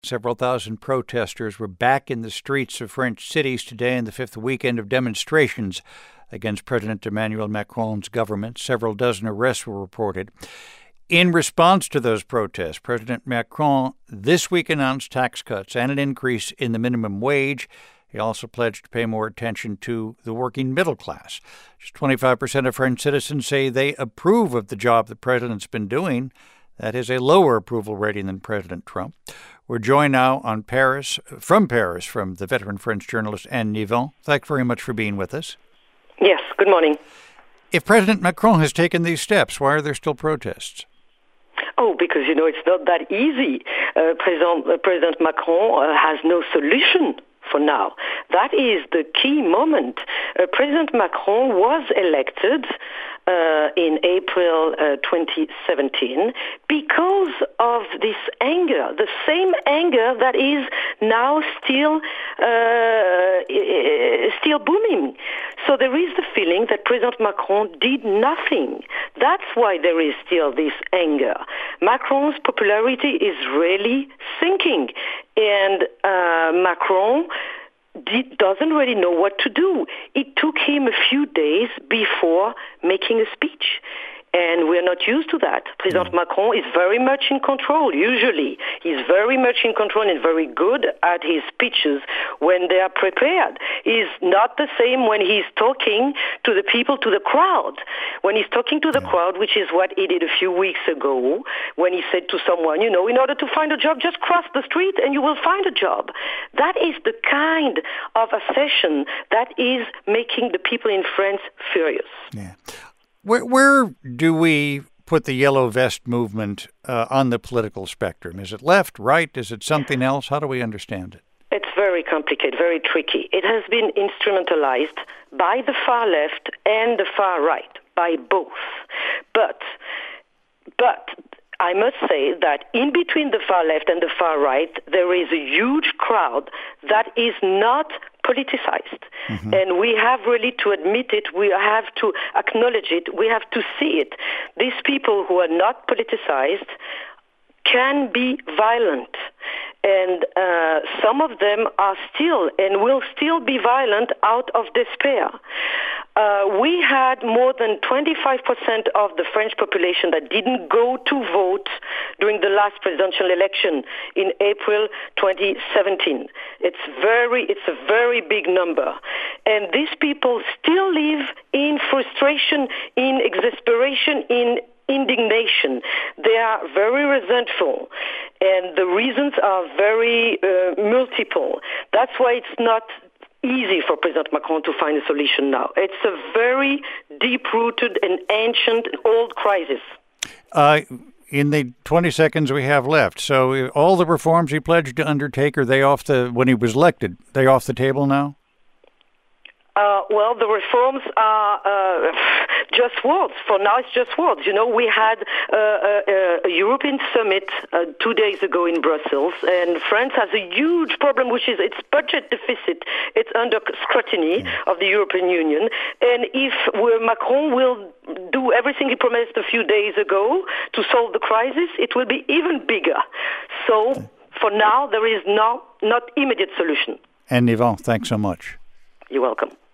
Several thousand protesters were back in the streets of French cities today in the fifth weekend of demonstrations against President Emmanuel Macron's government. Several dozen arrests were reported. In response to those protests, President Macron this week announced tax cuts and an increase in the minimum wage. He also pledged to pay more attention to the working middle class. Just 25% of French citizens say they approve of the job the president's been doing. That is a lower approval rating than President Trump. We're joined now from Paris, from the veteran French journalist Anne Nivens. Thanks very much for being with us. Yes, good morning. If President Macron has taken these steps, why are there still protests? Oh, because, it's not that easy. President Macron has no solution for now. That is the key moment. President Macron was elected in April 2017 because of this anger, the same anger that is now still booming. So there is the feeling that President Macron did nothing. That's why there is still this anger. Macron's popularity is really sinking, and Macron doesn't really know what to do. It took him a few days before making a speech. And we're not used to that. President Macron is very much in control, usually. He's very much in control and very good at his speeches when they are prepared. He's not the same when he's talking to the people, to the crowd. When he's talking to the crowd, which is what he did a few weeks ago, when he said to someone, in order to find a job, just cross the street and you will find a job. That is the kind of assertion that is making the people in France furious. Yeah. Where do we put the Yellow Vest movement on the political spectrum? Is it left, right? Is it something else? How do we understand it? It's very complicated, very tricky. It has been instrumentalized by the far left and the far right, by both. But I must say that in between the far left and the far right, there is a huge crowd that is not politicized. Mm-hmm. And we have really to admit it, we have to acknowledge it, we have to see it. These people who are not politicized can be violent. And some of them are still and will still be violent out of despair. We had more than 25% of the French population that didn't go to vote during the last presidential election in April 2017. It's a very big number. And these people still live in frustration, in exasperation, in indignation. They are very resentful, and the reasons are very multiple. That's why it's not easy for President Macron to find a solution now. It's a very deep-rooted and ancient old crisis. In the 20 seconds we have left, so all the reforms he pledged to undertake, are they when he was elected, they off the table now? Well, the reforms are just words. For now, it's just words. We had a European summit 2 days ago in Brussels, and France has a huge problem, which is its budget deficit. It's under scrutiny of the European Union. And if Macron will do everything he promised a few days ago to solve the crisis, it will be even bigger. So, for now, there is not immediate solution. Anne Nivens, thanks so much. You're welcome.